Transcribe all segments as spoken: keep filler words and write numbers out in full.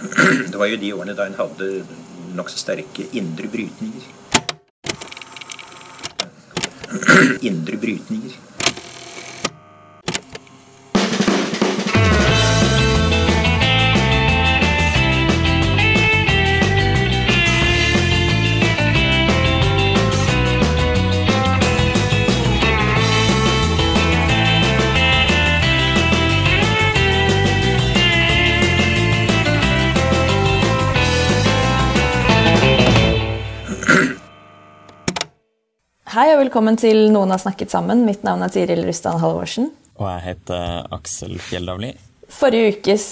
Det var jo de årene da en hadde nok så sterke indre brytninger. Indre brytninger. Hei og velkommen til Noen har snakket sammen. Mitt navn er Tiril Rustan Halvorsen. Og jeg heter Aksel Fjelldavli. Forrige ukes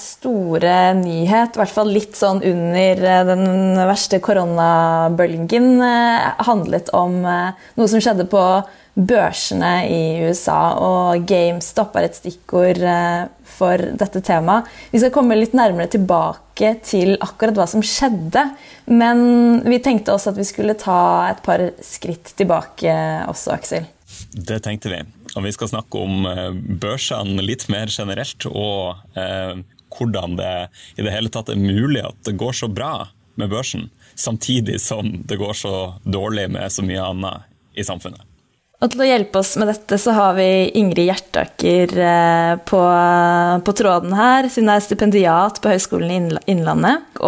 store nyhet, I hvert fall litt sånn under den verste koronabølgen, handlet om noe som skjedde på børsene I USA, og GameStop er et stikkord for dette temaet. Vi skal komme litt nærmere tilbake til akkurat hva som skjedde, men vi tenkte også at vi skulle ta et par skritt tilbake også, Aksel. Det tenkte vi, og vi skal snakke om børsene litt mer generelt, og eh, hvordan det I det hele tatt er mulig at det går så bra med børsen, samtidig som det går så dårlig med så mye annet I samfunnet. Og til å hjelpe oss med dette så har vi Ingrid Hjertaker på, på tråden her. Hun er stipendiat på Høgskolen I Innlandet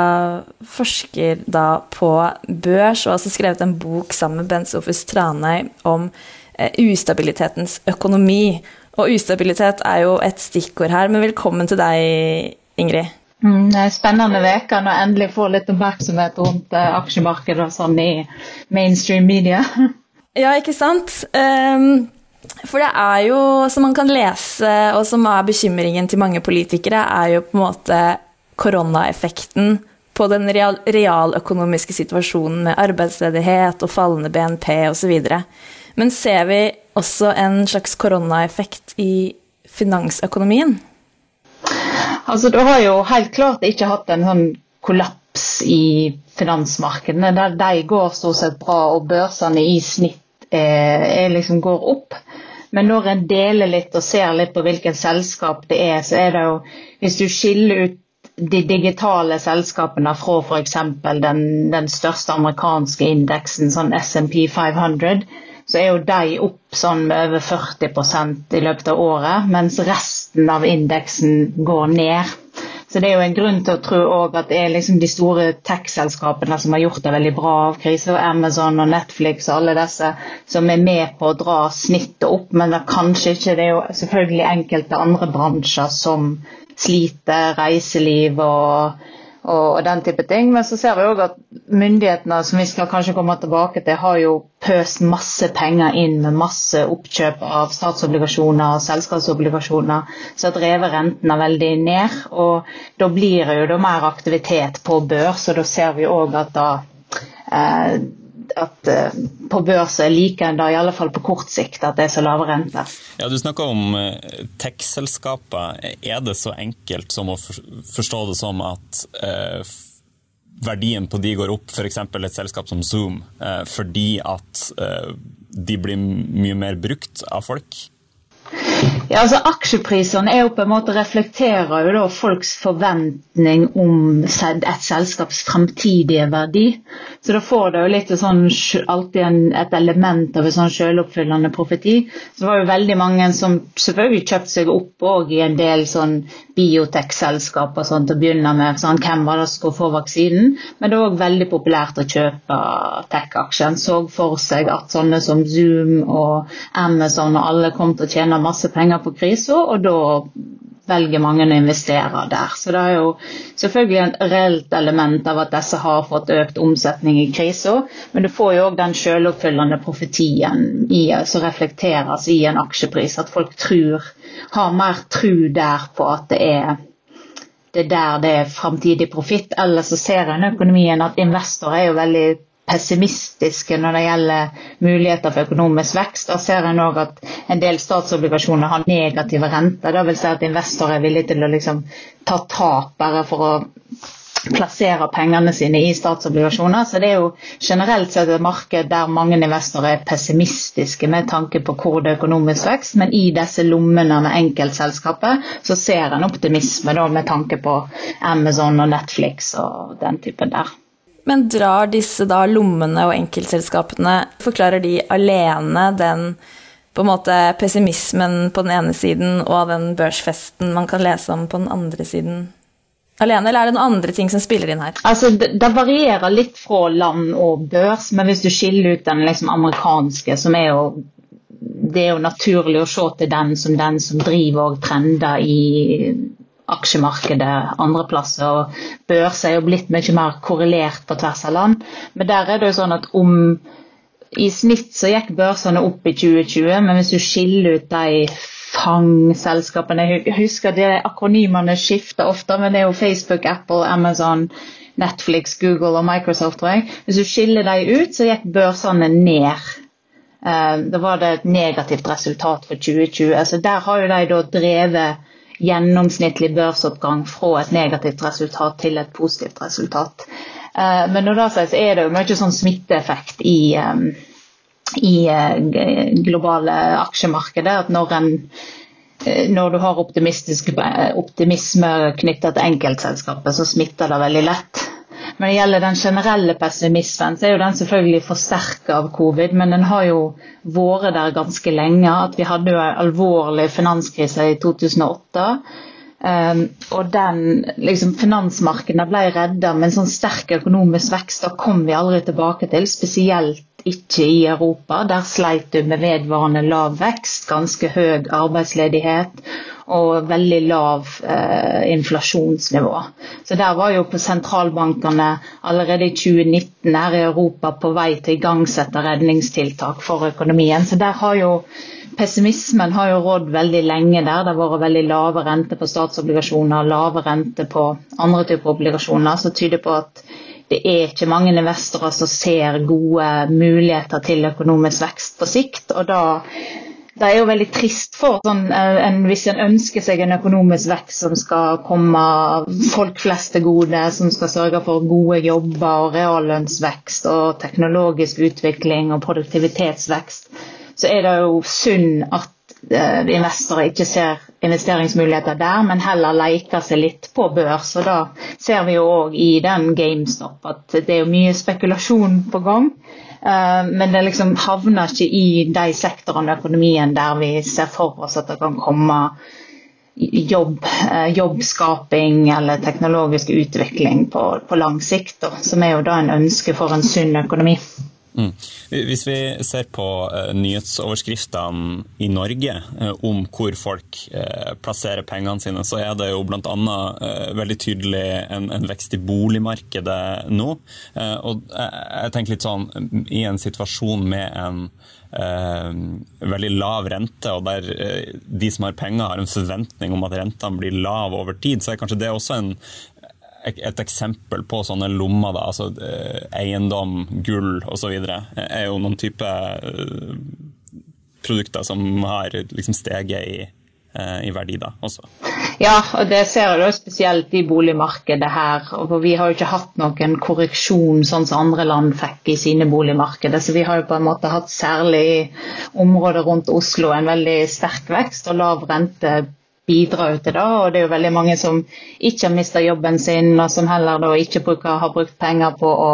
og forsker da på børs og har også skrevet en bok sammen med Bent Sofus Tranøy om eh, ustabilitetens økonomi. Og ustabilitet er jo et stikkord her, men velkommen til deg, Ingrid. Mm, det er spennende veka når jeg endelig får litt oppmerksomhet rundt eh, aksjemarkedet og sånn I mainstream media. Ja, ikke sant? Um, for det er jo, som man kan lese, og som er bekymringen til mange politikere, er jo på en måte koronaeffekten på den real, realøkonomiske situasjonen med arbeidsledighet og fallende B N P og så videre. Men ser vi også en slags koronaeffekt I finansøkonomien? Altså, du har jo helt klart ikke hatt en sånn kollaps I finansmarkedene, der de går stort sett bra, og børsene I snitt er, er liksom går opp. Men når en deler litt og ser litt på hvilken selskap det er, så er det jo, hvis du skiller ut de digitale selskapene fra for eksempel den, den største amerikanske indeksen, sånn S and P five hundred, så er jo de opp sånn med over førti prosent I løpet av året, mens resten av indeksen går ned. Så det er jo en grunn til å tro også at det er liksom de store tech-selskapene som har gjort det veldig bra av krise, og Amazon og Netflix og alle disse som er med på å dra snittet opp, men det er kanskje ikke, det er jo selvfølgelig enkelte andre bransjer som sliter, reiseliv og, og, og den type ting, men så ser vi også at myndighetene, som vi skal kanskje komme tilbake til, har jo pøst masse penger inn med masse oppkjøp av statsobligasjoner og selskapsobligasjoner, så drever rentene veldig ned, og da blir det jo da mer aktivitet på børs, og da ser vi også at da eh, at eh, på børs er like enda, I alle fall på kort sikt, at det er så lave renter. Ja, du snakker om eh, tech-selskaper. Er det så enkelt som å forstå det som at eh, verdien på de går opp, for eksempel et selskap som Zoom, eh, fordi at eh, de blir mye mer brukt av folk? Ja, altså aksjeprisene er jo på en måte reflekterer jo da folks forventning om et selskaps fremtidige verdi. Så da får det jo litt sånn, alltid en, et element av en sånn selvoppfyllende profeti. Så det var jo veldig mange som selvfølgelig kjøpte seg opp også I en del sånn biotech-selskaper sånn, til å begynne med, sånn, hvem var det som skulle få vaksinen. Men det var også veldig populært å kjøpe tech-aksjen. Så for seg at sånne som Zoom og Amazon og alle kom til å tjene masse penger på krisen, og da velger mange å investere der. Så det er jo selvfølgelig en reelt element av at disse har fått økt omsetning I krisen, men du får jo også den selvoppfyllende profetien I, som reflekteres I en aksjepris, at folk tror, har mer tro der på at det er det der det er fremtidig profitt, eller så ser en økonomien at investorer er jo veldig pessimistiske når det gjelder muligheter for økonomisk vekst. Da ser en også at en del statsobligasjoner har negative renter. Det vil si at investorer er villige til å liksom ta tap bare for å plasserer pengene sine i statsobligasjoner, så det er jo generelt sett et marked der mange investorer er pessimistiske med tanke på hvor det er økonomisk vekst, men i disse lommene med enkeltselskapet så ser en optimisme da, med tanke på Amazon og Netflix og den typen der. Men drar disse da lommene og enkeltselskapene, forklarer de alene den på en måte pessimismen på den ene siden og den børsfesten man kan lese om på den andre siden alene, eller er det noen andre ting som spiller inn her? Altså, det, det varierer litt fra land og børs, men hvis du skiller ut den liksom amerikanske, som er jo, det er jo naturlig å se til den som den som driver og trender i aksjemarkedet andre plasser, og børs er jo blitt mye mer korrelert på tvers av land, men der er det jo sånn at om i snitt så gikk børsene opp i tjue tjue, men hvis du skiller ut de fangselskapene, jeg husker de akronymene skifter ofte, men det er jo Facebook, Apple, Amazon, Netflix, Google og Microsoft, tror jeg. Hvis du skiller de ut, så gikk børsene ned. Da var det et negativt resultat for tjue tjue, så der har jo de da drevet gjennomsnittlig børsoppgang fra et negativt resultat til et positivt resultat. Men når det sies, er det jo mye sånn smitteeffekt i i globale aksjemarkedet, at når, en, når du har optimistisk, optimisme knyttet til enkeltselskapet, så smitter det veldig lett. Men når det gjelder den generelle pessimismen, så er jo den selvfølgelig forsterket av covid, men den har jo vært der ganske lenge, at vi hadde jo en alvorlig finanskrise i to tusen og åtte, um, og den, liksom, finansmarkedene ble reddet, men sånn sterk økonomisk vekst, da kom vi aldri tilbake til, spesielt ikke i Europa. Der sleit du med vedvarende lav vekst, ganske høy arbeidsledighet og veldig lav eh, inflasjonsnivå. Så der var jo på sentralbankene allerede i tjue nitten her i Europa på vei til å igangsette redningstiltak for økonomien. Så der har jo pessimismen har jo rådd veldig lenge der. Det har vært veldig lave rente på statsobligasjoner, lave rente på andre typer obligasjoner, så tyder på at det er ikke mange investorer som ser gode muligheter til økonomisk vekst på sikt, og da det er jo veldig trist for sånn, en, hvis en ønsker seg en økonomisk vekst som skal komme folk flest til gode, som skal sørge for gode jobber og reallønnsvekst og teknologisk utvikling og produktivitetsvekst, så er det jo synd at uh, investorer ikke ser investeringsmuligheter der, men heller leker seg litt på børs, og da ser vi jo også i den GameStop at det er jo mye spekulasjon på gang, uh, men det liksom havner ikke i de sektorene av økonomien der vi ser for oss at det kan komme jobb, uh, jobbskaping eller teknologisk utvikling på, på lang sikt, og, som er jo da en ønske for en sunn økonomi. Mm. Hvis vi ser på uh, nyhetsoverskriftene i Norge uh, om hvor folk uh, plasserer pengene sine, så er det jo blant annet uh, veldig tydelig en, en vekst i boligmarkedet nå. Uh, og jeg, jeg tenker litt sånn, i en situasjon med en uh, veldig lav rente, og der uh, de som har penger har en forventning om at rentene blir lav over tid, så er kanskje det også en et eksempel på sånne lommer, da, altså eh, eiendom, gull og så videre, er jo noen type eh, produkter som har liksom steget i, eh, i verdi da også. Ja, og det ser jeg da spesielt i boligmarkedet her, og vi har jo ikke hatt noen korreksjon sånn som andre land fikk i sine boligmarkeder, så vi har jo på en måte hatt særlig i området rundt Oslo en veldig sterk vekst og lav rente bidrar til det, og det er jo veldig mange som ikke har mistet jobben sin, og som heller da ikke bruker, har brukt penger på å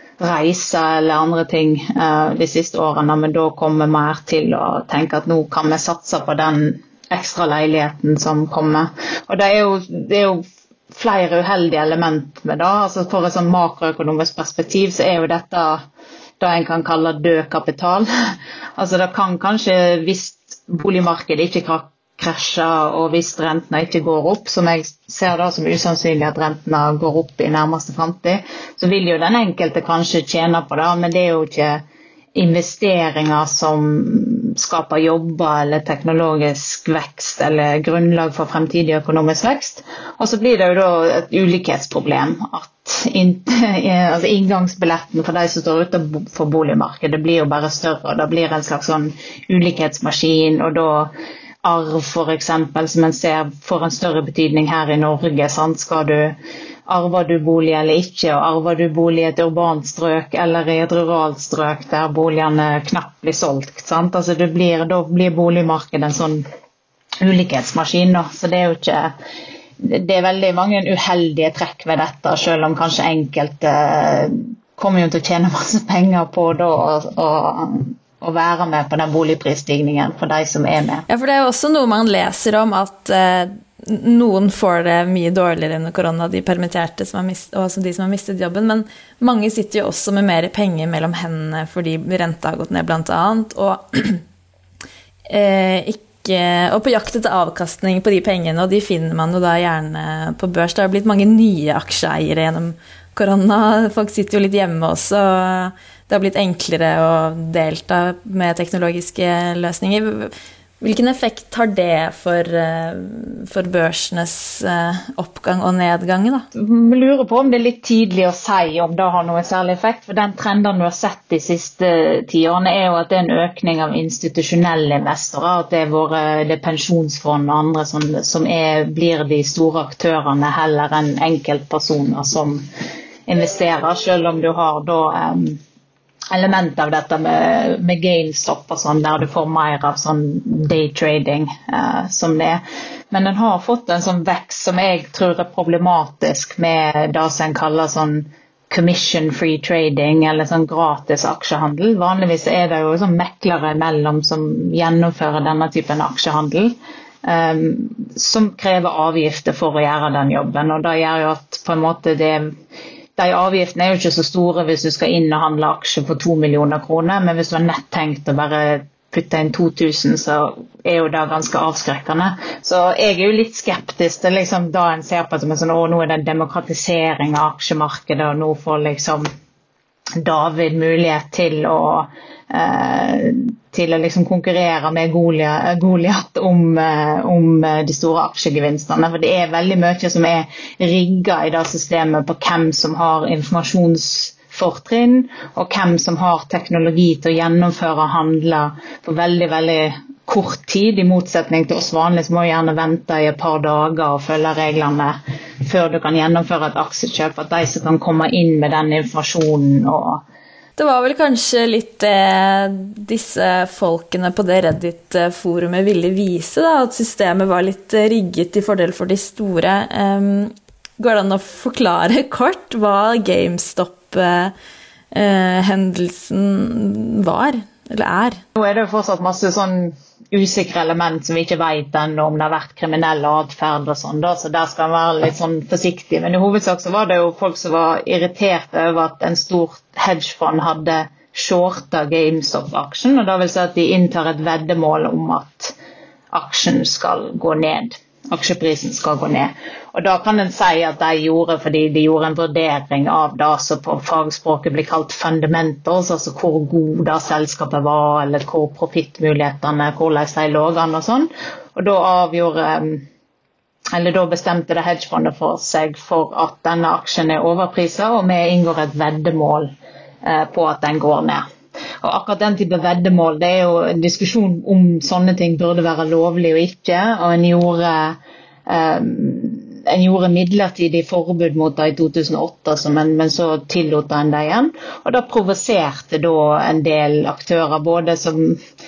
reise eller andre ting uh, de siste årene, men da kommer mer til å tenke at nå kan vi satse på den ekstra leiligheten som kommer. Og det er jo, det er jo flere uheldige element med det, altså for et sånn makroøkonomisk perspektiv så er jo dette det en kan kalle død kapital. Altså det kan kanskje, hvis boligmarkedet ikke krasjer, og hvis rentene ikke går opp, som jeg ser da som usannsynlig at rentene går opp i nærmeste fremtid, så vil jo den enkelte kanskje tjene på det, men det er jo ikke investeringer som skaper jobber eller teknologisk vekst eller grunnlag for fremtidig økonomisk vekst. Og så blir det jo da et ulikhetsproblem at in, altså inngangsbilletten for de som står utenfor boligmarkedet blir jo bare større, og det blir en slags sånn ulikhetsmaskin, og da arv for eksempel, som man ser får en større betydning her i Norge, sant? Skal du arver du bolig eller ikke, og arver du bolig i et urbant strøk eller i et ruralt strøk der boligene knapt blir solgt, sant? Altså det blir, da blir boligmarkedet en sånn ulikhetsmaskin, da. Så det er jo ikke, det er veldig mange uheldige trekk ved dette, selv om kanskje enkelte kommer jo til å tjene masse penger på da, og, og, og være med på den boligprisstigningen for de som er med. Ja, for det er jo også noe man leser om at eh, noen får det mye dårligere under korona, de permitterte som har mistet, og også de som har mistet jobben, men mange sitter jo også med mer penger mellom hendene fordi renta har gått ned blant annet, og, eh, ikke, og på jakt etter avkastning på de pengene, og de finner man jo da gjerne på børs. Det har blitt mange nye aksjeeiere gjennom korona, folk sitter jo litt hjemme også, det har blitt enklere å delta med teknologiske løsninger. Hvilken effekt har det for, for børsenes oppgang og nedgang da? Jeg lurer på om det er litt tidlig å si om det har noe særlig effekt, for den trenden du har sett de siste ti årene er jo at det er en økning av institusjonelle investorer, at det er, våre, det er pensjonsfond og andre som, som er, blir de store aktørene heller enn enkeltpersoner som investerer, selv om du har da um, element av dette med, med GameStop og sånn, der du får mer av sånn daytrading uh, som det er. Men den har fått en sånn vekst som jeg tror er problematisk med det som en kaller sånn commission-free trading, eller sånn gratis aksjehandel. Vanligvis er det jo sånn meklere imellom som gjennomfører denne typen aksjehandel, um, som krever avgifter for å gjøre den jobben, og det gjør jo at på en måte det De avgiftene er jo ikke så store hvis du skal inn og handle aksjer for to millioner kroner, men hvis du har nett tenkt å bare putte inn to tusen, så er jo det ganske avskrekkende. Så jeg er jo litt skeptisk til liksom, da en ser på det som en sånn, å, nå er det en demokratisering av aksjemarkedet, og nå får liksom David mulighet til å eh, til å liksom konkurrere med Goliat om, om de store aksjegevinstene. For det er veldig mye som er rigget i det systemet på hvem som har informasjonsfortrinn, og hvem som har teknologi til å gjennomføre handler på veldig, veldig kort tid, i motsetning til oss vanlige som må gjerne vente i et par dager og følge reglene før du kan gjennomføre et aksjekjøp, at de som kan komme inn med den informasjonen og Det var vel kanskje litt det disse folkene på det Reddit-forumet ville vise, da, at systemet var litt rigget i fordel for de store. Um, går det an å forklare kort hva GameStop-hendelsen uh, var, eller er? Nå er det jo fortsatt masse sånn usikre element som vi ikke vet ennå om det har vært kriminell atferd og sånn, da, så der skal man være litt sånn forsiktig. Men i hovedsak så var det jo folk som var irritert over at en stor hedgefond hadde shortet GameStop-aksjen, og da vil si at de inntar et veddemål om at aksjen skal gå ned. Aksjeprisen skal gå ned. Og da kan en si at de gjorde, fordi de gjorde en vurdering av det som på fagspråket blir kalt fundamentals, altså hvor god det selskapet var, eller hvor profittmulighetene, hvordan de lå an og sånn. Og da avgjorde, eller da bestemte det hedgefondet for seg for at denne aksjen er overpriset, og vi inngår et veddemål på at den går ned. Og akkurat den type veddemål, det er jo en diskusjon om sånne ting burde være lovlig og ikke, og en gjorde, um, en gjorde midlertidig forbud mot det i to tusen og åtte, men, men så tillot en det igjen, og da provoserte da en del aktører, både som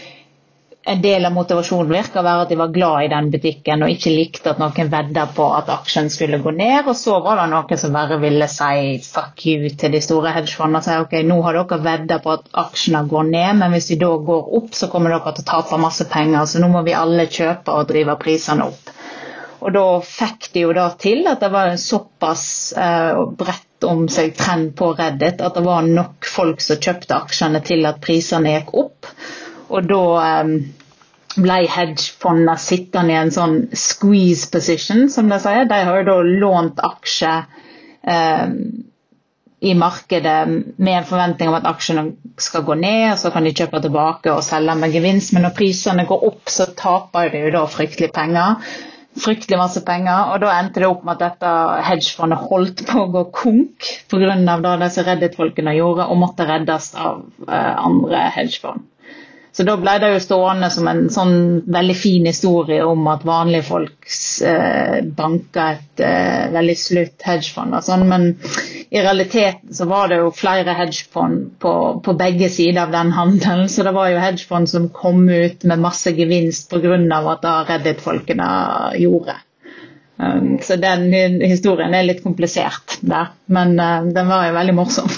en del av motivasjonen virker å være at de var glad i den butikken og ikke likte at noen veddet på at aksjen skulle gå ned, og så var det noen som bare ville si fuck you til de store hedgefondene og si ok, nå har dere veddet på at aksjene går ned, men hvis de da går opp så kommer dere til å tape masse penger, så nå må vi alle kjøpe og drive prisene opp. Og da fikk de jo da til at det var en såpass eh, bredt om seg trend på Reddit at det var nok folk som kjøpte aksjene til at prisene gikk opp. Og da um, ble hedgefondene sittende i en sånn squeeze position, som de sier. De har jo da lånt aksjer um, i markedet med en forventning om at aksjene skal gå ned, og så kan de kjøpe tilbake og selge med gevinst. Men når prisene går opp, så taper de jo da fryktelig penger. Fryktelig masse penger, og da endte det opp med at dette hedgefondet holdt på å gå konk på grunn av det disse Reddit-folkene gjorde, og måtte reddes av uh, andre hedgefond. Så da ble det jo stående som en sånn veldig fin historie om at vanlige folk eh, banket et eh, veldig slutt hedgefond og sånn, men i realiteten så var det jo flere hedgefond på, på begge sider av den handelen, så det var jo hedgefond som kom ut med masse gevinst på grunn av at da Reddit-folkene gjorde. Um, så den historien er litt komplisert der, men uh, den var jo veldig morsom.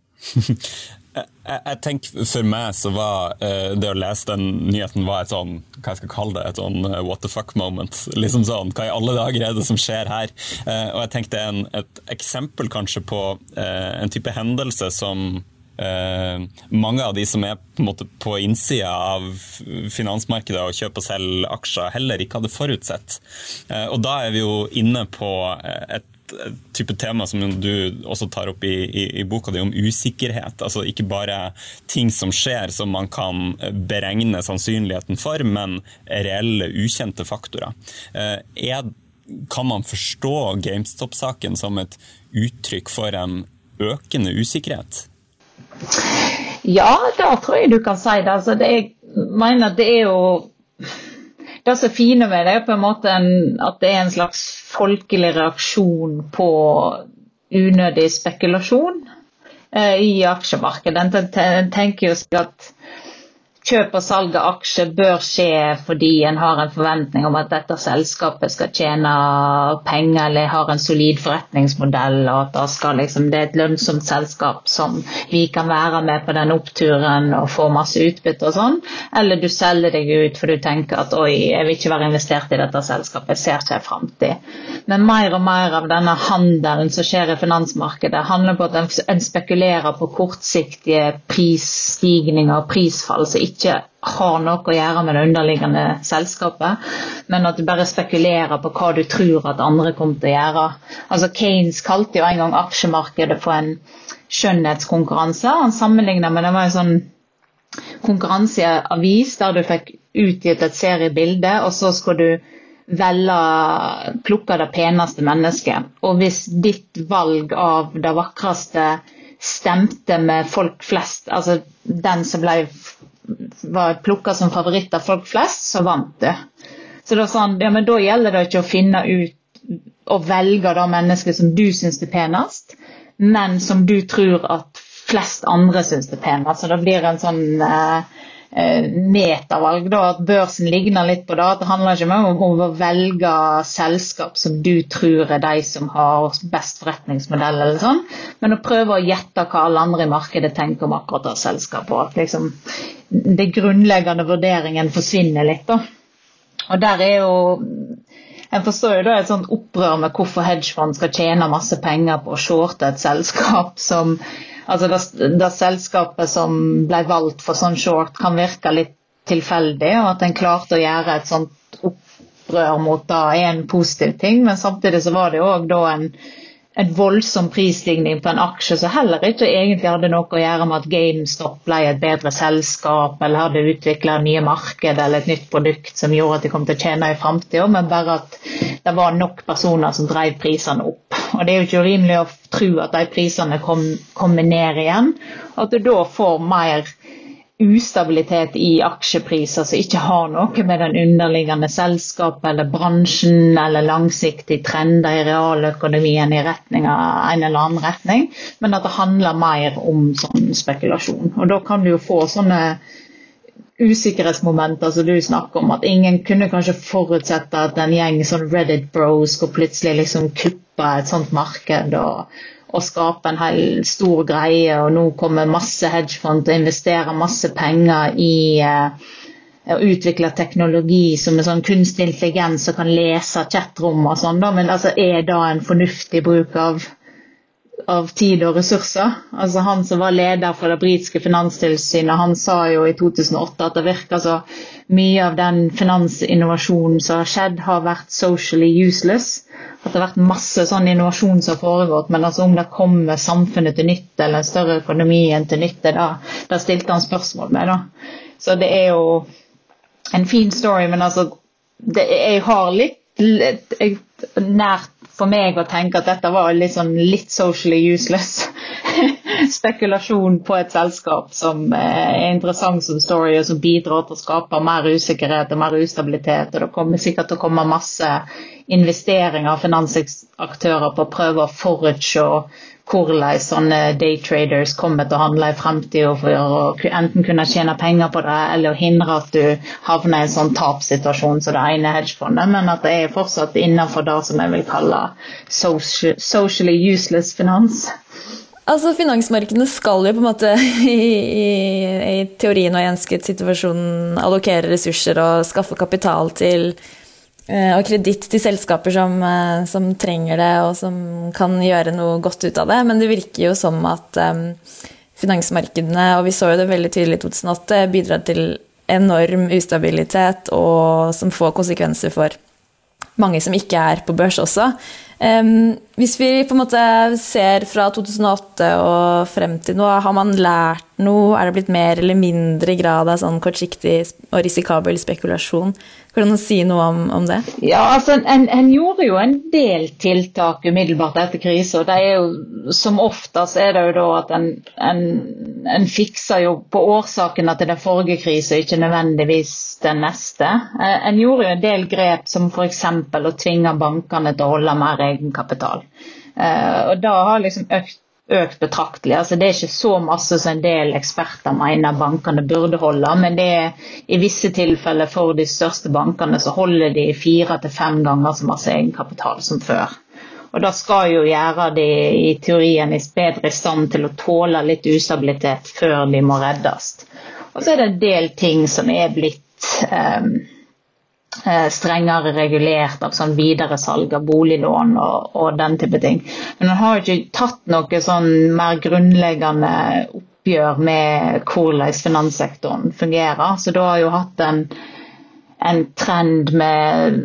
Jeg, jeg tenker for meg så var uh, det å lese den nyheten var et sånn, hva jeg skal kalle det, et sånn uh, what the fuck moment, liksom sånn, hva i alle dager er det som skjer her? Uh, og jeg tenker det er en, et eksempel kanskje på uh, en type hendelse som uh, mange av de som er på en måte på innsida av finansmarkedet og kjøp og selg aksjer heller ikke hadde forutsett. Uh, og da er vi jo inne på et type tema som du også tar opp i, i, i boka di om usikkerhet, altså ikke bare ting som skjer som man kan beregne sannsynligheten for, men reelle ukjente faktorer. Er, kan man forstå GameStop-saken som et uttrykk for en økende usikkerhet? Ja, da tror jeg du kan si det. Altså, det jeg mener det er jo det som er fine med det er på en måte en, at det er en slags folkelig reaksjon på unødig spekulasjon eh, i aksjemarkedet. Den tenker jo seg at kjøp og salg av aksjer bør skje fordi en har en forventning om at dette selskapet skal tjene penger eller har en solid forretningsmodell, og at det, skal, liksom, det er et lønnsomt selskap som vi kan være med på den oppturen og få masse utbytte og sånn. Eller du selger deg ut for du tenker at oi, jeg vil ikke være investert i dette selskapet, jeg ser ikke en fremtid. Men mer og mer av denne handelen som skjer i finansmarkedet handler på at en spekulerer på kortsiktige prisstigninger og prisfall som ikke har noe å gjøre med det underliggende selskapet, men at du bare spekulerer på hva du tror at andre kommer til å gjøre. Altså Keynes kalte jo en gang aksjemarkedet for en skjønnhetskonkurranse. Han sammenlignet med det var en sånn konkurranseavis der du fikk utgitt et seriebilde, og så skulle du velge, plukke det peneste mennesket. Og hvis ditt valg av det vakreste stemte med folk flest, altså den som ble, var plukket som favoritt av folk flest, så vant det. Så da sa han, ja, men da gjelder det ikke å finne ut og velge det mennesket som du synes er penest, men som du tror at flest andre synes er penest. Så da blir det en sånn eh, metavalg da, at børsen ligner litt på det, at det handler ikke om å velge selskap som du tror er de som har best forretningsmodell eller sånn, men å prøve å gjette hva alle andre i markedet tenker om akkurat det selskapet, og at liksom det grunnleggende vurderingen forsvinner litt da. Og der er jo en forstår jo da et sånt opprør med hvorfor hedgefond skal tjene masse penger på å shorte et selskap som altså det, det selskapet som ble valgt for sånn short kan virke litt tilfeldig, og at en klarte å gjøre et sånt opprør mot det er en positiv ting, men samtidig så var det jo også da en, en voldsom prisstigning på en aksje som heller ikke egentlig hadde noe å gjøre med at GameStop ble et bedre selskap, eller hadde utviklet nye marked eller et nytt produkt som gjorde at de kom til å tjene i fremtiden, men bare at det var nok personer som drev prisene opp. Og det er jo ikke urimelig å tro at de prisene kom, kommer ned igjen, og at du da får mer ustabilitet i aksjepriser som ikke har noe med den underliggende selskapet eller bransjen eller langsiktig trender i realøkonomien i retning av en eller annen retning, men at det handler mer om sånn spekulasjon. Og da kan du jo få sånne usikkerhetsmomenter som du snakker om, at ingen kunne kanskje forutsette at en gjeng sånn Reddit bros skulle plutselig liksom kuppe et sånt marked og, og skape en hel stor greie, og nå kommer masse hedgefond til å investere masse penger i eh, å utvikle teknologi som er sånn kunstig intelligens som kan lese chatrom og sånn da, men altså er det en fornuftig bruk av av tid og ressurser. Altså han som var leder for det britiske finanstilsynet, han sa jo i to tusen og åtte at det virker så mye av den finansinnovasjonen som har skjedd har vært socially useless, at det har vært masse sånn innovasjon som har foregått, men altså om det kommer samfunnet til nytte eller en større økonomien til nytte, da, da stilte han spørsmål med da. Så det er jo en fin story, men altså det, jeg har litt, litt jeg, nært for meg å tenke at dette var litt, sånn, litt socially useless spekulasjon på et selskap som er interessant som story og som bidrar til å skape mer usikkerhet og mer ustabilitet, og det kommer sikkert til å komme masse investeringer av finansaktører på å prøve å forutse hvordan sånne daytraders kommer til å handle i fremtiden for å enten kunne tjene penger på det eller å hindre at du havner i en sånn tapsituasjon som det ene hedgefondet, men at det er fortsatt innenfor det som jeg vil kalle socially useless finans. Altså finansmarkedene skal jo på en måte i, i, i teorien og i ønsket situasjonen allokere ressurser og skaffe kapital til og kreditt til selskaper som, som trenger det og som kan gjøre noe godt ut av det, men det virker jo som at um, finansmarkedene, og vi så jo det veldig tydelig i to tusen og åtte, bidrar til enorm ustabilitet og som får konsekvenser for mange som ikke er på børs også. Um, hvis vi på en måte ser fra to tusen og åtte og frem til nå, har man lært noe? Er det blitt mer eller mindre grad av sånn kortsiktig og risikabel spekulasjon? Kan du si noe om, om det? Ja, altså en, en gjorde jo en del tiltak umiddelbart etter krise, og det er jo som oftest er det jo da at en, en, en fikser jo på årsakene til den forrige krise, ikke nødvendigvis den neste. En gjorde jo en del grep som for eksempel å tvinge bankene til å holde mer egenkapital. Og da har liksom økt økt betraktelig. Altså det er ikke så masse som en del eksperter mener bankene burde holde, men det er i visse tilfeller for de største bankene så holder de fire til fem ganger så masse egenkapital som før. Og da skal jo gjøre de i teorien bedre i stand til å tåle litt ustabilitet før de må reddes. Og så er det en del ting som er blitt um, strengere regulert av sånn videre salg av boliglån og, og den type ting. Men man har ikke tatt noe sånn mer grunnleggende oppgjør med hvordan finanssektoren fungerer. Så da har jo hatt en, en trend med,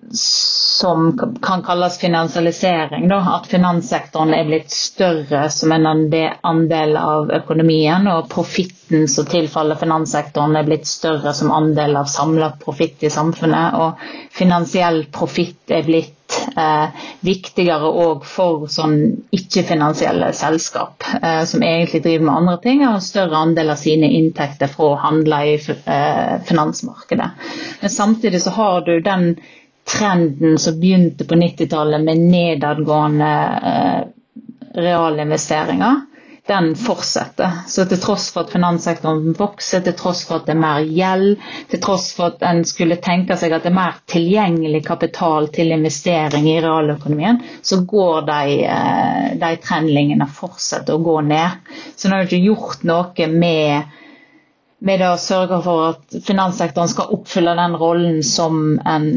som kan kalles finansialisering, da, at finanssektoren er blitt større som en andel av økonomien, og profitten som tilfaller finanssektoren er blitt større som andel av samlet profitt i samfunnet, og finansiell profitt er blitt eh, viktigere også for sånn ikke-finansielle selskap, eh, som egentlig driver med andre ting, og større andel av sine inntekter fra å handle i eh, finansmarkedet. Men samtidig så har du den trenden som begynte på nittitallet med nedadgående eh, realinvesteringer, den fortsetter. Så til tross for at finanssektoren vokser, til tross for at det er mer gjeld, til tross for at en skulle tenke seg at det er mer tilgjengelig kapital til investering i realøkonomien, så går de, eh, de trendlingene fortsetter å gå ned. Så nå har vi ikke gjort noe med med å sørge for at finanssektoren skal oppfylle den rollen som en,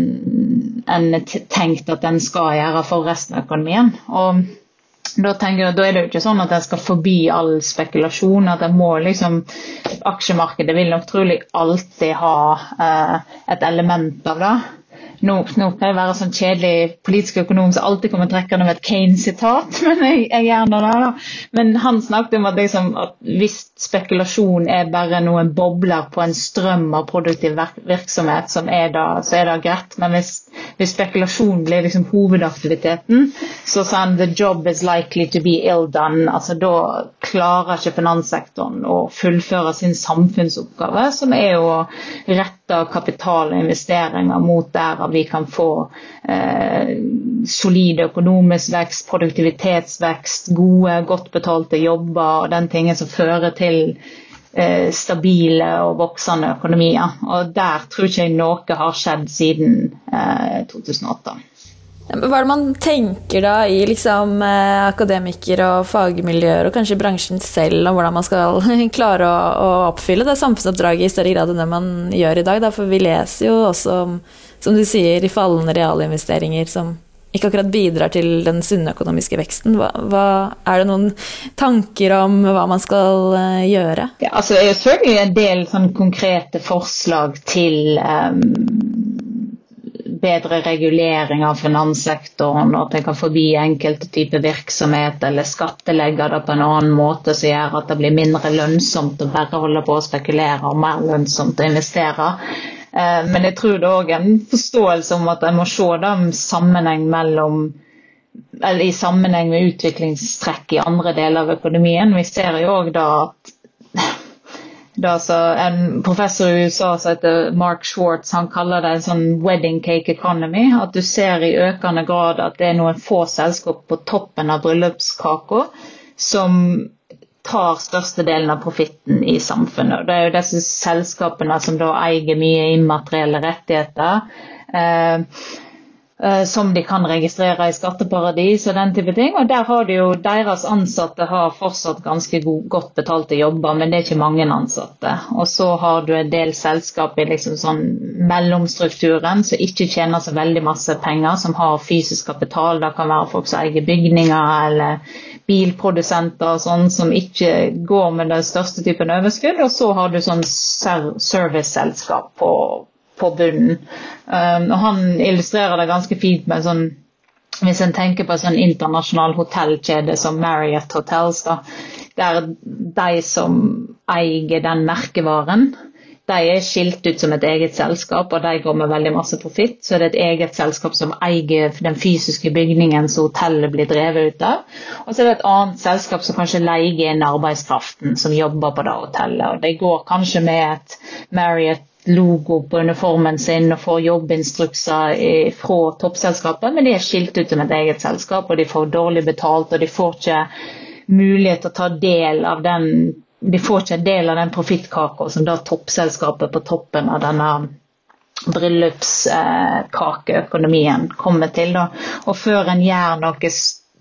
en tenkt at den skal gjøre for resten av økonomien. Og da, tenker jeg, da er det jo ikke sånn at den skal forbi all spekulasjon, at den må liksom, aksjemarkedet vil nok trolig alltid ha eh, et element av det. Nå, nå kan jeg være sånn kjedelig politisk økonom som alltid kommer trekkende med et Keynes-sitat, men jeg, jeg gjør det da. Men han snakket om at, liksom, at hvis spekulasjon er bare noen bobler på en strøm av produktiv virksomhet, som er da, så er det greit. Men hvis, hvis spekulasjon blir liksom hovedaktiviteten, så sa han the job is likely to be ill done. Altså da klarer ikke finanssektoren å fullføre sin samfunnsoppgave, som er jo å rette kapital og investeringer mot der vi kan få eh, solide økonomisk vekst, produktivitetsvekst, gode, godt betalte jobber og den tingen som fører til eh, stabile og voksende økonomier. Og der tror ikke jeg noe har skjedd siden eh, to tusen og åtte. Hva er det man tenker da i liksom, eh, akademikere og fagmiljøer og kanskje bransjen selv om hvordan man skal klare å, å oppfylle det samfunnsoppdraget i større grad enn det man gjør i dag? Da? For vi leser jo også om, som du sier, i fallende realinvesteringer som ikke akkurat bidrar til den sunne økonomiske veksten. Hva, hva, er det noen tanker om hva man skal uh, gjøre? Ja, altså, det er jo selvfølgelig en del sånn, konkrete forslag til um bedre regulering av finanssektoren, og at det kan forbi enkelte typer virksomhet eller skattelegge det på en annen måte som gjør at det blir mindre lønnsomt å bare holde på å spekulere og mer lønnsomt å investere. Men jeg tror det også er en forståelse om at jeg må se den sammenheng mellom eller i sammenheng med utviklingstrekk i andre deler av økonomien. Vi ser jo også da at da så en professor i U S A som heter Mark Schwartz, han kaller det en sånn wedding cake economy, at du ser i økende grad at det er noen få selskap på toppen av bryllupskaka som tar største delen av profitten i samfunnet. Det er jo disse selskapene som da eier mye immaterielle rettigheter, eh, som de kan registrere i skatteparadis og den type ting, og der har de jo, deres ansatte har fortsatt ganske god, godt betalte jobber, men det er ikke mange ansatte. Og så har du en del selskap i liksom sånn mellomstrukturen, som ikke tjener så veldig masse penger, som har fysisk kapital. Det kan være folk som eier bygninger, eller bilprodusenter og sånn, som ikke går med den største typen overskudd, og så har du sånn serviceselskap på på bunnen. Um, og han illustrerer det ganske fint med sånn, hvis en tenker på sånn internasjonal hotellkjede som Marriott Hotels, da, der de som eier den merkevaren, de er skilt ut som et eget selskap, og de går med veldig masse profitt, så det er et eget selskap som eier den fysiske bygningen som hotellet blir drevet ut av. Og så er det et annet selskap som kanskje leier inn arbeidskraften som jobber på det hotellet, og de går kanskje med et Marriott logo på uniformen sin og får jobbinstrukser fra toppselskapet, men de er skilt ut som et eget selskap, og de får dårlig betalt, og de får ikke mulighet til å ta del av den, de får ikke en del av den profittkaka som da toppselskapet på toppen av denne bryllupskakeøkonomien kommer til. Da. Og før en gjør noe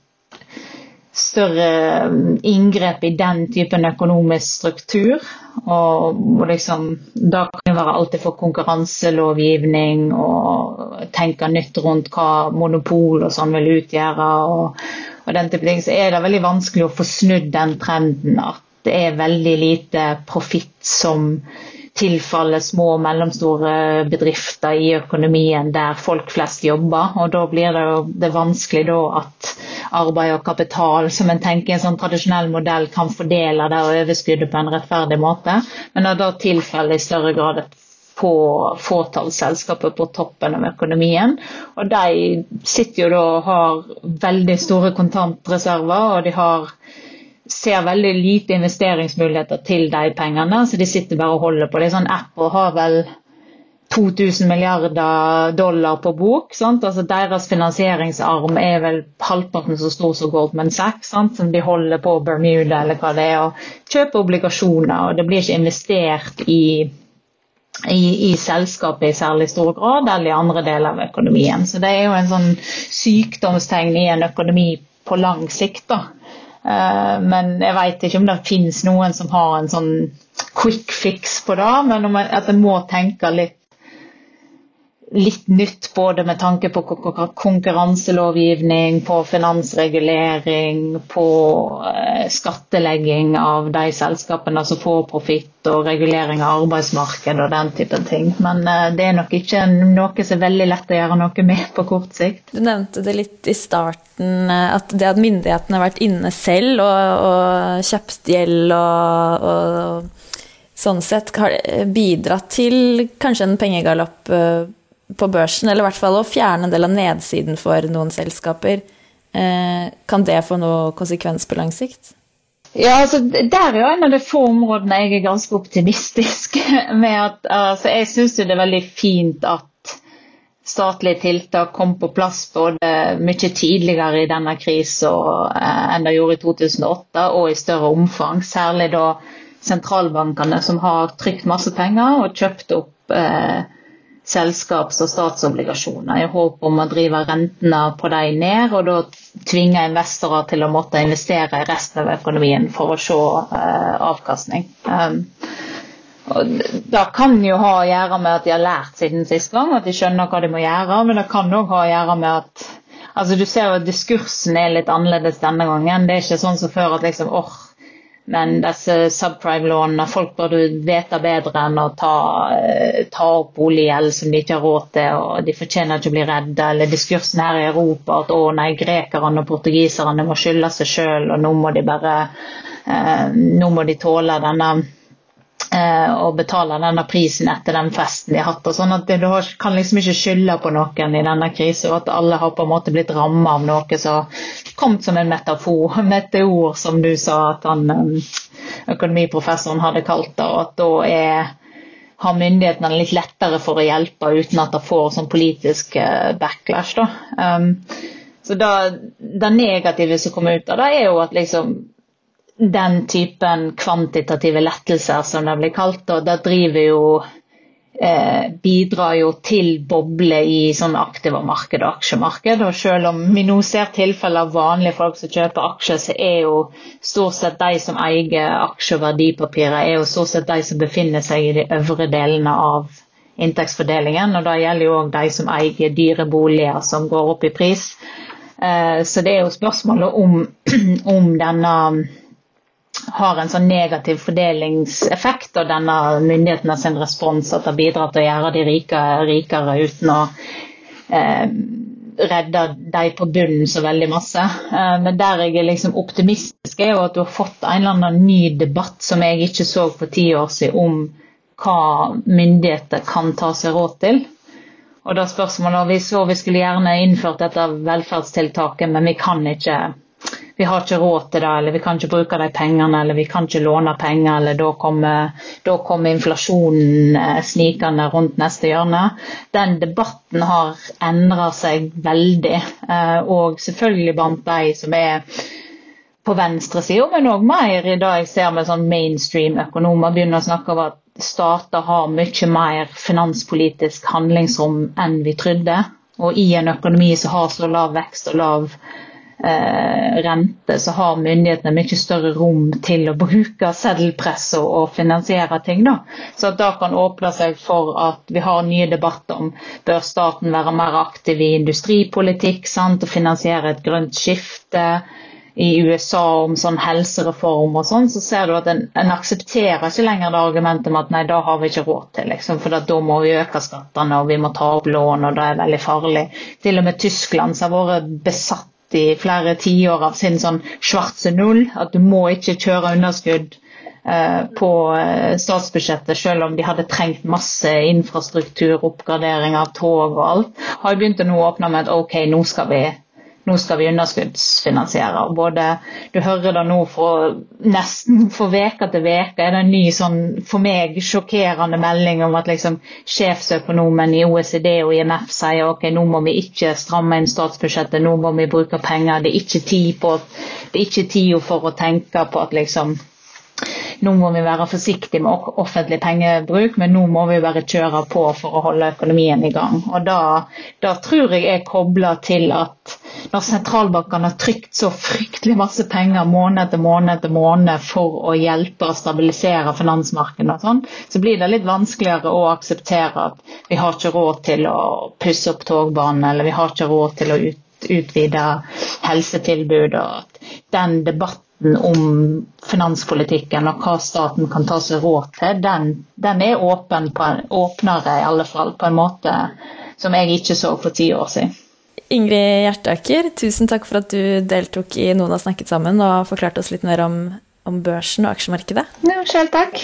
større inngrep i den typen økonomisk struktur, og, og liksom, da kan det være alltid for konkurranselovgivning og tenke nytt rundt hva monopol og sånn vil utgjøre, og, og den type ting, så er det veldig vanskelig å få snudd den trenden at det er veldig lite profitt som tilfaller små og mellomstore bedrifter i økonomien der folk flest jobber, og da blir det jo det vanskelig da at arbeid og kapital, som en tenker en sånn tradisjonell modell, kan fordele det og overskuddet på en rettferdig måte, men da, da tilfeller i større grad et få, fåtall selskaper på toppen av økonomien, og de sitter jo da og har veldig store kontantreserver, og de har ser veldig lite investeringsmuligheter til de pengene, så de sitter bare og holder på det. Sånn Apple har vel to tusen milliarder dollar på bok, sant? Altså deres finansieringsarm er vel halvparten så stor som Goldman Sachs, sant? Som de holder på Bermuda eller hva det er, og kjøper obligasjoner, og det blir ikke investert i, i, i selskapet i særlig stor grad, eller i andre deler av økonomien. Så det er jo en sånn sykdomstegn i en økonomi på lang sikt da. Men jeg vet ikke om det finnes noen som har en sånn quick fix på det, men om at jeg må tenke litt litt nytt på det med tanke på konkurranselovgivning, på finansregulering, på skattelegging av de selskapene som får profitt og regulering av arbeidsmarked og den typen ting. Men det er nok ikke noe som er veldig lett å gjøre noe med på kort sikt. Du nevnte det litt i starten, at det at myndighetene har vært inne selv og, og kjøpt gjeld og, og sånn sett har bidratt til kanskje en pengegalopp på børsen, eller i hvert fall å fjerne en del av nedsiden for noen selskaper. Eh, kan det få noe konsekvens på lang sikt? Ja, altså, der er jo en av de få områdene jeg er ganske optimistisk med at, altså, jeg synes det er veldig fint at statlige tiltak kom på plass både mye tidligere i denne krisen enn det gjorde i to tusen og åtte, og i større omfang, særlig da sentralbankene som har trykt masse penger og kjøpt opp eh, selskaps- og statsobligasjoner i håp om å drive rentene på de ned, og da tvinge investorer til å måtte investere i resten av økonomien for å se uh, avkastning. Um, og det kan jo ha å gjøre med at de har lært siden sist gang, at de skjønner hva de må gjøre, men det kan også ha å gjøre med at altså, du ser jo at diskursen er litt annerledes denne gangen. Det er ikke sånn som før at liksom, åh, men disse subprime-lånene, folk burde vite bedre enn å ta, ta opp boliggjeld som de ikke har råd til, og de fortjener ikke å bli redde, eller diskursen her i Europa at å nei, grekerne og portugiserne må skylde seg selv, og nå må de bare, eh, nå må de tåle denne og betaler denne prisen etter den festen de har hatt, og sånn at du kan liksom ikke skylde på noen i denne krisen, og at alle har på en måte blitt rammet av noe som kom som en metafor, meteor, som du sa at han, økonomiprofessoren hadde kalt det, og at da er, har myndighetene litt lettere for å hjelpe uten at det får sånn politisk backlash da. Um, så da, det negative som kommer ut av det er jo at liksom den typen kvantitative lettelser som det blir kalt, og det driver jo, eh, bidrar jo til boble i sånn aktive marked og aksjemarked, og selv om vi nå ser tilfeller av vanlige folk som kjøper aksjer, så er jo stort sett de som eier aksje- og verdipapirer, er jo stort sett de som befinner seg i de øvre delene av inntektsfordelingen, og da gjelder jo også de som eier dyre boliger som går opp i pris. Eh, så det er jo spørsmålet om, om denne har en sånn negativ fordelingseffekt, og denne myndighetene sin respons at det bidrar til å gjøre de rike, rikere uten å eh, redde de på bunnen så veldig masse. Eh, men der jeg er liksom optimistisk er jo at du har fått en eller annen ny debatt som jeg ikke så for ti år siden om hva myndigheter kan ta seg råd til. Og da spørsmålet, vi så vi skulle gjerne innført dette velferdstiltaket, men vi kan ikke vi har ikke råd til det, eller vi kan ikke bruke de pengene, eller vi kan ikke låne penger, eller da kommer, da kommer inflasjonen snikende rundt neste hjørne. Den debatten har endret seg veldig, og selvfølgelig blant de som er på venstre side, men også mer i dag jeg ser med sånn mainstream økonomer begynner å snakke om at stater har mye mer finanspolitisk handlingsrom enn vi trodde, og i en økonomi som har så lav vekst og lav Eh, rente, så har myndighetene mye større rom til å bruke seddelpress og, og finansiere ting da. Så at da kan åpne seg for at vi har nye debatter om bør staten være mer aktiv i industripolitikk, sant, og finansiere et grønt skifte i U S A om sånn helsereform og sånn, så ser du at en, en aksepterer ikke lenger det argumentet om at nei, da har vi ikke råd til, liksom, for da må vi øke skattene og vi må ta opp lån, og det er veldig farlig. Til og med Tyskland som har vært besatt i flere tiår av sin sånn schwarze null, at du må ikke kjøre underskudd eh, på eh, statsbudsjettet, selv om de hadde trengt masse infrastruktur, oppgradering av tog og alt, har jo begynt å nå åpne med at ok, nå skal vi nå skal vi underskuddsfinansiere. Og både, du hører det nå for nesten for veka til veka, er det en ny sånn, for meg, sjokkerende melding om at liksom sjefsøkonomen i O E C D og I M F sier, ok, nå må vi ikke stramme inn statsbudsjettet, nå må vi bruke penger, det er ikke tid på, det er ikke tid for å tenke på at liksom, nå må vi være forsiktige med offentlig pengebruk, men nå må vi bare kjøre på for å holde økonomien i gang. Og da, da tror jeg er koblet til at når sentralbankene har trykt så fryktelig masse penger måned etter måned etter måned for å hjelpe og stabilisere finansmarkedet og sånn, så blir det litt vanskeligere å akseptere at vi har ikke råd til å pusse opp togbanen, eller vi har ikke råd til å ut, utvide helsetilbud, og at den debatten om finanspolitikken og hva staten kan ta seg råd til, den, den er åpen på en, åpnere i alle fall, på en måte som jeg ikke så for ti år siden. Ingrid Hjertaker, tusen takk for at du deltok i Noen har snakket sammen og forklarte oss litt mer om, om børsen og aksjemarkedet. Jo, selv takk.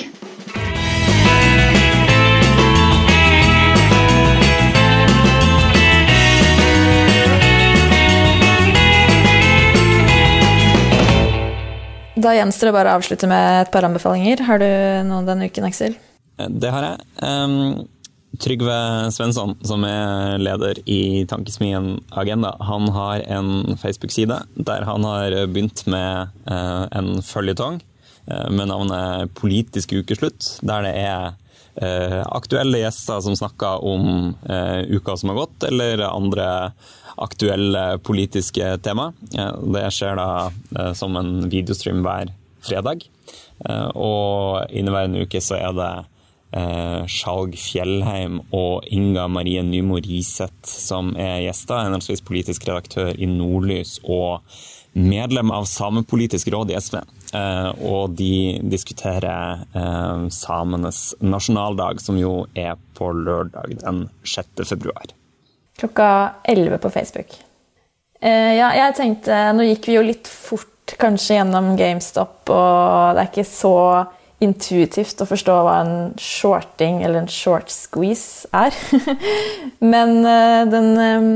Da gjenstår det bare å avslutte med et par anbefalinger. Har du noen denne uken, Aksel? Det har jeg. Um, Trygve Svensson, som er leder i Tankesmien Agenda, han har en Facebook-side der han har begynt med uh, en føljetong uh, med navnet Politisk ukeslutt, der det er uh, aktuelle gjester som snakker om uh, uka som har gått, eller andre aktuelle politiske tema. Det skjer da som en videostream hver fredag, og inneværende uke så er det Skjalg Fjellheim og Inga Marie Nymo Riseth som er gjester, henholdsvis politisk redaktør i Nordlys og medlem av Samepolitisk råd i S V, og de diskuterer samenes nasjonaldag, som jo er på lørdag den sjette februar. Klokka elleve på Facebook. Eh, ja, jeg tenkte, nå gikk vi jo litt fort kanskje gjennom GameStop, og det er ikke så intuitivt å forstå hva en shorting eller en short squeeze er. Men uh, den um,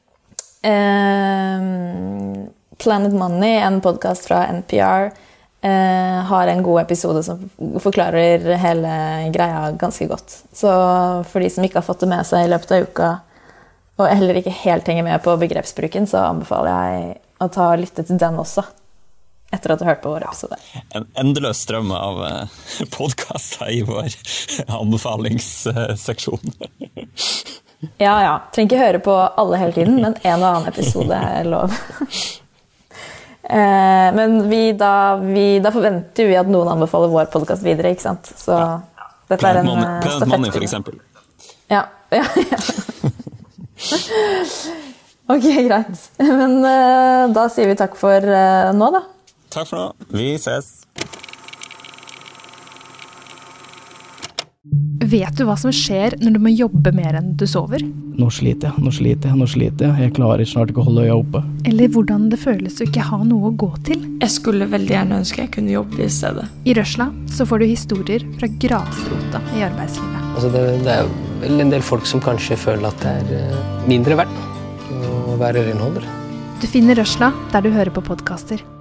uh, Planet Money, en podcast fra N P R, uh, har en god episode som forklarer hele greia ganske godt. Så for de som ikke har fått det med seg i løpet av uka, og heller ikke helt henger med på begrepsbruken, så anbefaler jeg å ta og lytte til den også, etter at du har hørt på vår episode. En endeløs strøm av podcaster i vår anbefalingsseksjon. Ja, ja. Trenger ikke høre på alle hele tiden, men en og annen episode er lov. Men vi da, vi, da forventer vi at noen anbefaler vår podcast videre, ikke sant? Så dette er en stafett. Planet Money, for eksempel. Ja, ja, ja. Ok, greit. Men uh, da sier vi takk for uh, nå, da. Takk for nå. Vi ses. Vet du hva som skjer når du må jobbe mer enn du sover? Nå sliter jeg, nå sliter jeg, nå sliter jeg. Jeg klarer snart ikke å holde øya oppe. Eller hvordan det føles å ikke ha noe å gå til? Jeg skulle veldig gjerne ønske jeg kunne jobbe i stedet. I Røsla så får du historier fra grasrota i arbeidslivet. Altså det, det er vel en del folk som kanskje føler at det er mindre verdt å være renholder. Du finner Røsla der du hører på podcaster.